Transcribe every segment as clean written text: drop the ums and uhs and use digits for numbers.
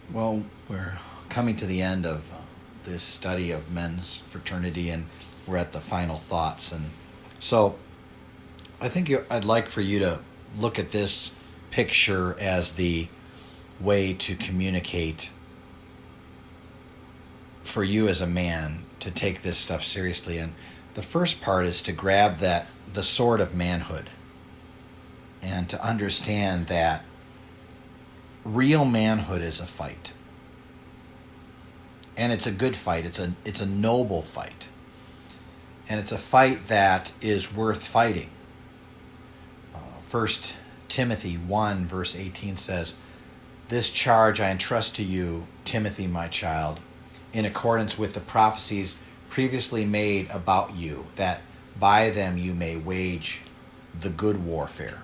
Well, we're coming to the end of this study of men's fraternity, and we're at the final thoughts. And so I think I'd like for you to look at this picture as the way to communicate for you as a man to take this stuff seriously. And the first part is to grab the sword of manhood and to understand that real manhood is a fight. And it's a good fight. It's a noble fight. And it's a fight that is worth fighting. 1 Timothy 1 verse 18 says, "This charge I entrust to you, Timothy, my child, in accordance with the prophecies previously made about you, that by them you may wage the good warfare."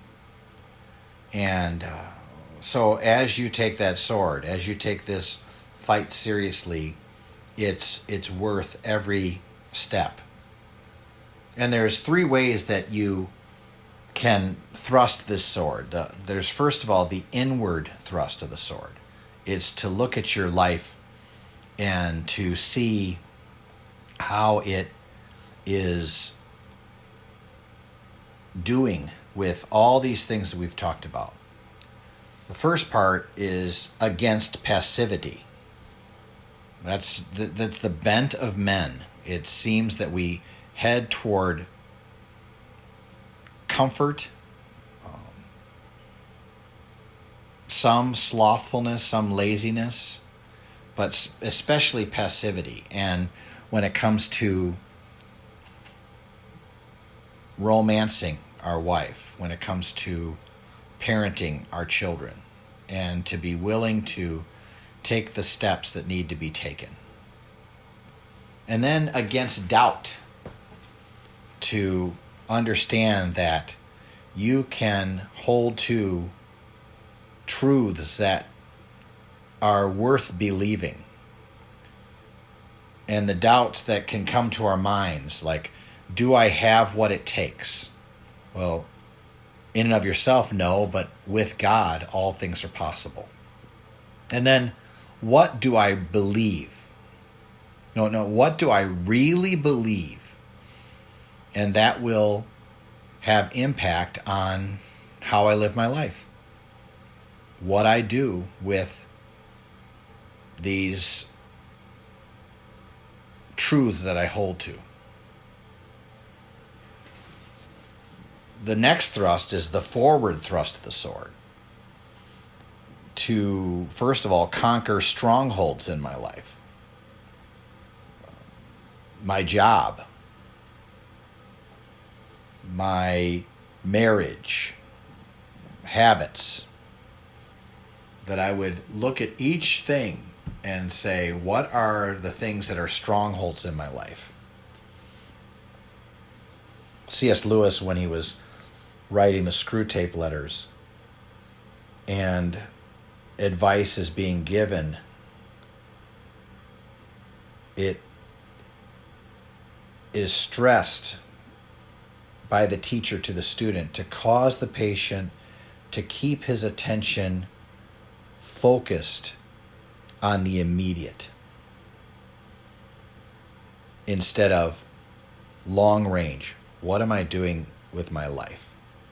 And so as you take that sword, as you take this fight seriously, it's worth every step. And there's three ways that you can thrust this sword. There's first of all the inward thrust of the sword. It's to look at your life and to see how it is doing with all these things that we've talked about. The first part is against passivity. That's the bent of men. It seems that we head toward comfort, some slothfulness, some laziness, but especially passivity. And when it comes to romancing our wife, when it comes to parenting our children, and to be willing to take the steps that need to be taken. And then against doubt, to understand that you can hold to truths that are worth believing. And the doubts that can come to our minds, like, do I have what it takes? Well, in and of yourself, no, but with God, all things are possible. And then, what do I believe? No, what do I really believe? And that will have impact on how I live my life. What I do with these truths that I hold to. The next thrust is the forward thrust of the sword. To, first of all, conquer strongholds in my life. My job. My marriage. Habits. That I would look at each thing and say, what are the things that are strongholds in my life? C.S. Lewis, when he was writing the Screw Tape Letters, and advice is being given, it is stressed by the teacher to the student to cause the patient to keep his attention focused on the immediate instead of long range. What am I doing with my life?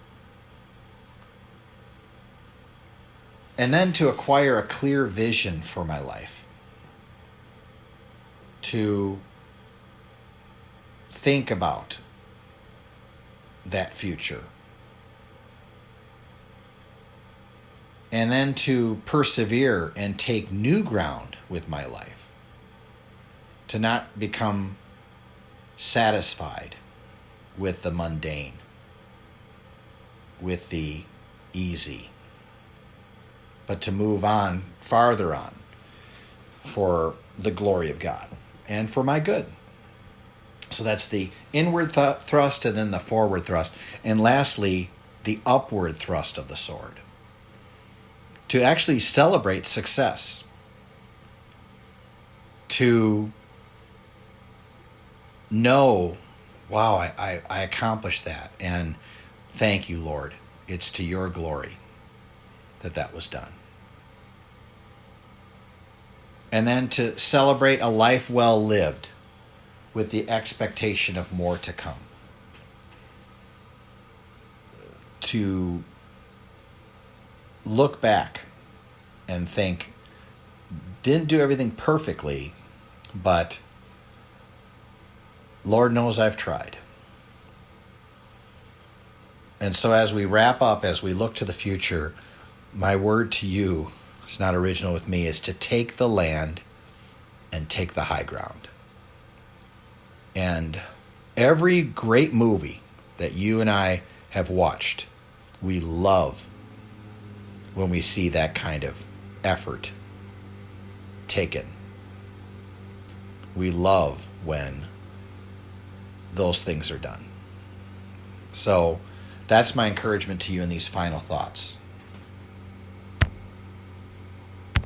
And then to acquire a clear vision for my life. To think about that future. And then to persevere and take new ground with my life. To not become satisfied with the mundane, with the easy, but to move on, farther on, for the glory of God and for my good. So that's the inward thrust, and then the forward thrust. And lastly, the upward thrust of the sword. To actually celebrate success. To know, wow, I accomplished that. And thank you, Lord. It's to your glory that was done. And then to celebrate a life well lived with the expectation of more to come. To look back and think, didn't do everything perfectly, but Lord knows I've tried. And so as we wrap up, as we look to the future, my word to you, it's not original with me, is to take the land and take the high ground. And every great movie that you and I have watched, we love when we see that kind of effort taken. We love when those things are done. So that's my encouragement to you in these final thoughts.